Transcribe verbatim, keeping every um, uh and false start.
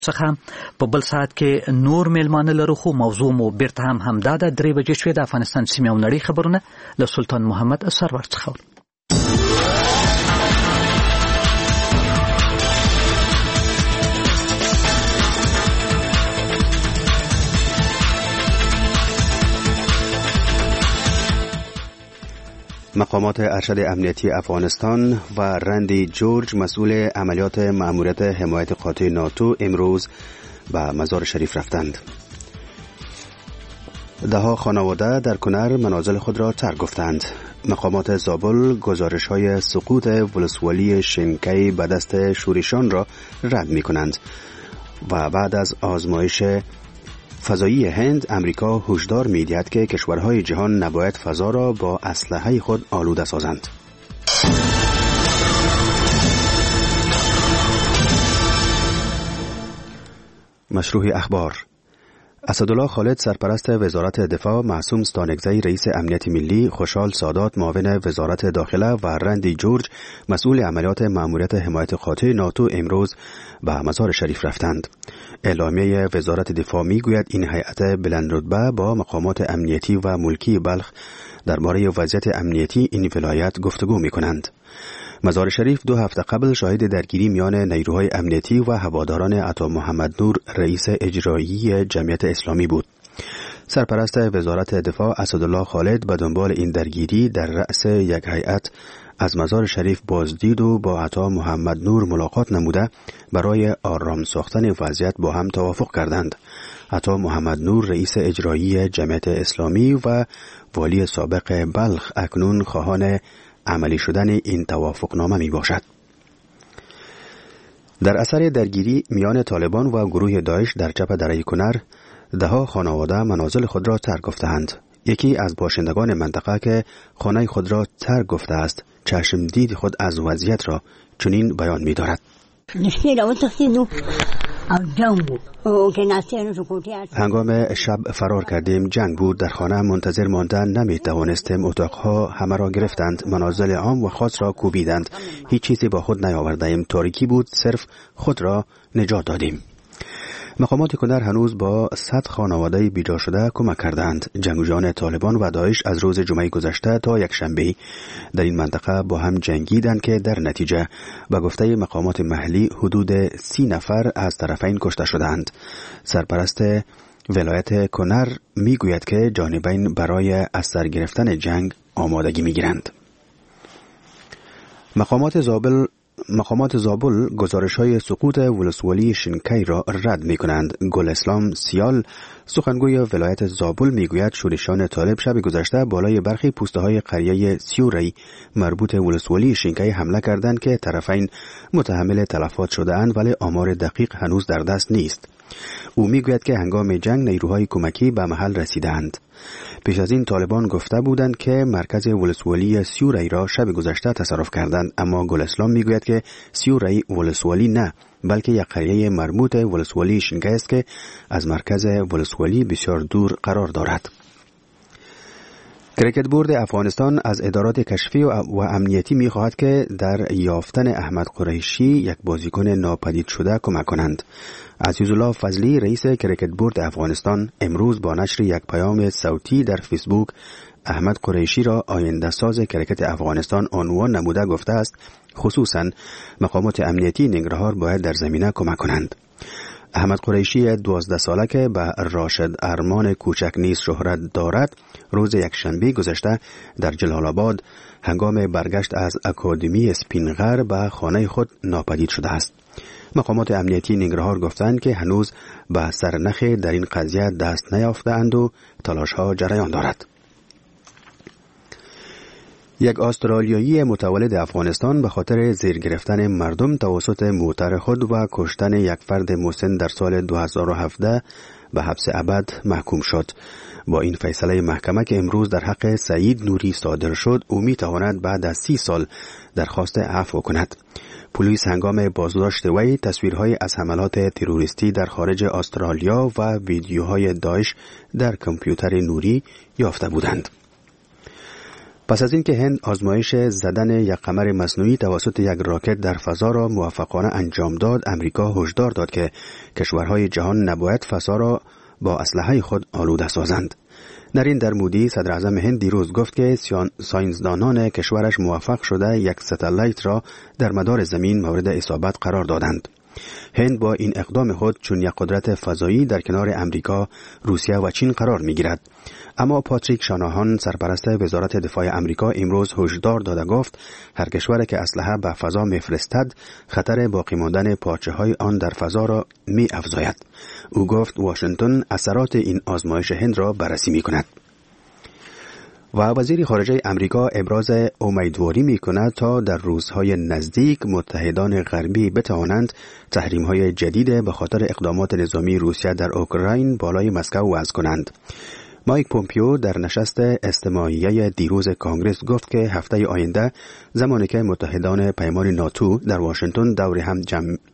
څخه په بل ساعت کې نور میلمانه لرو، خو موضوع مو بیرته هم همدا ده. درې بجې شوې د افغانستان سیمې او نړۍ خبرونه له سلطان محمد سرور څخه. مقامات ارشد امنیتی افغانستان و رندی جورج مسئول عملیات مأموریت حمایت قاطع ناتو امروز به مزار شریف رفتند. دهها خانواده در کنر منازل خود را ترک گفتند. مقامات زابل گزارش های سقوط ولسوالی شنکی به دست شورشیان را رد می کنند و بعد از آزمایش فضایی هند امریکا هشدار می دهد که کشورهای جهان نباید فضا را با اسلحه خود آلوده سازند. مشروع اخبار. اسدالله خالد سرپرست وزارت دفاع، معصوم ستانکزی رئیس امنیت ملی، خوشحال سادات معاون وزارت داخله و رندی جورج مسئول عملیات مأموریت حمایت قاطع ناتو امروز به مزار شریف رفتند. اعلامیه وزارت دفاع میگوید این هیئت بلندرتبه با مقامات امنیتی و ملکی بلخ درباره وضعیت امنیتی این ولایت گفتگو میکنند. مزار شریف دو هفته قبل شاهد درگیری میان نیروهای امنیتی و هواداران عطا محمد نور رئیس اجرایی جمعیت اسلامی بود. سرپرست وزارت دفاع اسدالله خالد به دنبال این درگیری در رأس یک هیئت از مزار شریف بازدید و با عطا محمد نور ملاقات نموده برای آرام ساختن وضعیت با هم توافق کردند. عطا محمد نور رئیس اجرایی جمعیت اسلامی و والی سابق بلخ اکنون خواهان عملی شدن این توافقنامه می باشد. در اثر درگیری میان طالبان و گروه داعش در چپ دره کنر دهها خانواده منازل خود را ترک گفته‌اند. یکی از باشندگان منطقه که خانه خود را ترک گفته است چشم دید خود از وضعیت را چنین بیان می دارد. هنگام شب فرار کردیم، جنگ بود، در خانه منتظر ماندن نمی توانستیم، اتاقها همه را گرفتند، منازل عام و خاص را کوبیدند، هیچ چیزی با خود نیاوردیم، تاریکی بود، صرف خود را نجات دادیم. مقامات کنر هنوز با صد خانواده بیجا شده کمک کردند. جنگجویان طالبان و داعش از روز جمعه گذشته تا یک شنبه در این منطقه با هم جنگیدند که در نتیجه به گفته مقامات محلی حدود سی نفر از طرفین کشته شدند. سرپرست ولایت کنر میگوید که جانبین برای از سر گرفتن جنگ آمادگی میگیرند. مقامات زابل مقامات زابل گزارش‌های سقوط ولسوالی شنکی را رد می‌کنند. گل اسلام سیال سخنگوی ولایت زابل میگوید شورشیان طالب شب گذشته بالای برخی پوسته‌های قریه سیوری مربوط ولسوالی شنکی حمله کردند که طرفین متحمل تلفات شده‌اند، ولی آمار دقیق هنوز در دست نیست. او میگوید که هنگام جنگ نیروهای کمکی به محل رسیدند. پیش از این طالبان گفته بودند که مرکز ولسوالی سیوری را شب گذشته تصرف کردند، اما گل اسلام میگوید که سیوری ولسوالی نه، بلکه یک قریه مربوط ولسوالی شنکی است که از مرکز ولسوالی بسیار دور قرار دارد. کرکت بورد افغانستان از ادارات کشفی و امنیتی می خواهد که در یافتن احمد قریشی یک بازیکن ناپدید شده کمک کنند. عزیزالله فضلی رئیس کرکت بورد افغانستان امروز با نشر یک پیام صوتی در فیسبوک احمد قریشی را آینده ساز کرکت افغانستان عنوان نموده گفته است خصوصاً مقامات امنیتی ننگرهار باید در زمینه کمک کنند. احمد قریشی دوازده ساله که به راشد ارمان کوچک نیز شهرت دارد روز یک شنبه گذشته در جلال آباد هنگام برگشت از اکادمی اسپینغر به خانه خود ناپدید شده است. مقامات امنیتی ننگرهار گفتند که هنوز به سرنخ در این قضیه دست نیافته‌اند و تلاش‌ها جریان دارد. یک استرالیایی متولد افغانستان به خاطر زیر گرفتن مردم توسط موتر خود و کشتن یک فرد مسن در سال دو هزار و هفده به حبس ابد محکوم شد. با این فیصله محکمه که امروز در حق سعید نوری صادر شد، او می‌تواند بعد از سی سال درخواست عفو کند. پلیس هنگام بازداشت وی تصویرهای از حملات تروریستی در خارج استرالیا و ویدیوهای داعش در کامپیوتر نوری یافته بودند. پس از اینکه هند آزمایش زدن یک قمر مصنوعی توسط یک راکت در فضا را موفقانه انجام داد، امریکا هشدار داد که کشورهای جهان نباید فضا را با اسلحه خود آلوده سازند. نریندر مودی صدر اعظم هند دیروز گفت که ساینسدانان کشورش موفق شده یک ستلایت را در مدار زمین مورد اصابت قرار دادند. هند با این اقدام خود چون یک قدرت فضایی در کنار امریکا، روسیه و چین قرار می گیرد. اما پاتریک شاناهان سرپرست وزارت دفاع امریکا امروز هشدار داده گفت هر کشور که اسلحه به فضا می‌فرستد خطر باقی ماندن پارچه های آن در فضا را می افزاید. او گفت واشنگتن اثرات این آزمایش هند را بررسی می کند. و وزیر خارجه امریکا ابراز امیدواری می کند تا در روزهای نزدیک متحدان غربی بتوانند تحریم‌های جدید به خاطر اقدامات نظامی روسیه در اوکراین بالای مسکو وضع کنند. مایک پومپیو در نشست اجتماعی دیروز کانگرس گفت که هفته آینده زمانی که متحدان پیمان ناتو در واشنگتن دور هم جمع